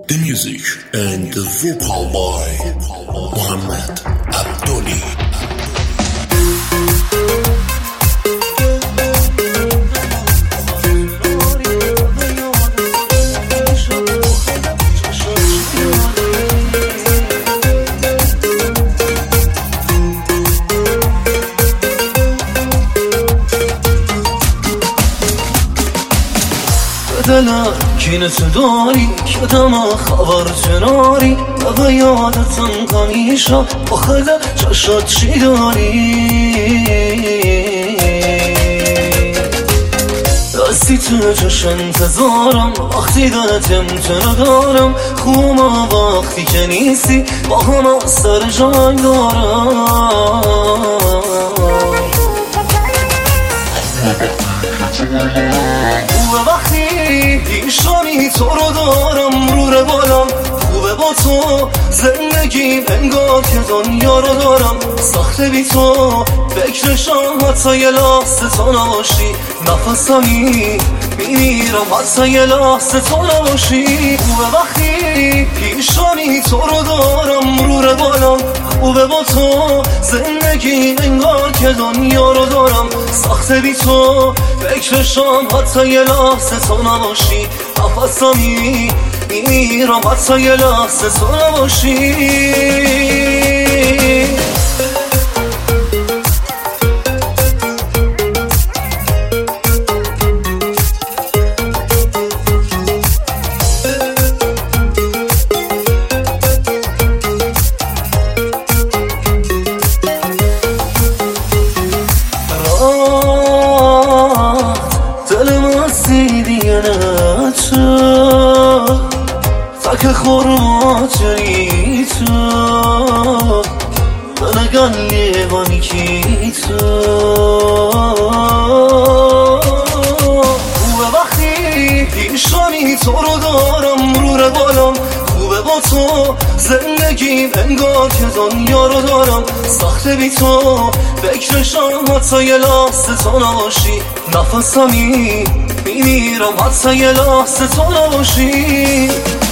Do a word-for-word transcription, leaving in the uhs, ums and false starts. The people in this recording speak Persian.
The music and the vocal by Mohammed Abdoli. دلم کینه تو داری که دم خبر چناری و یادتم همیشه آخه چشات چی داری دستی تو چش انتظارم وقتی دلتم تو ندارم خوبم وقتی که نیستی با هم سر جنگ دارم خوبه وقتی پیشانی تو رو دارم رو روالم خوبه با تو زندگی انگار که دنیا رو دارم سخته بی تو فکرشم حتی یه لحظه تو نباشی نفسمی میمیرم حتی یه لحظه تو نباشی خوبه وقتی پیشانی تو رو دارم رو روالم خوبه با تو زندگی انگار که دنیا رو دارم سخته بی تو فکرشم حتی یه لحظه تو نباشی نفسمی میمیرم حتی یه لحظه تو نباشی فکر خورماتری تو بنگن لیوانی کی تو خوبه وقتی پیشانی تو رو دارم رو روالم خوبه با تو زندگیم انگار که دنیا رو دارم سخته بی تو فکرشم حتی یه لحظه تو نباشی نفسمی میمیرم حتی یه لحظه تو نباشی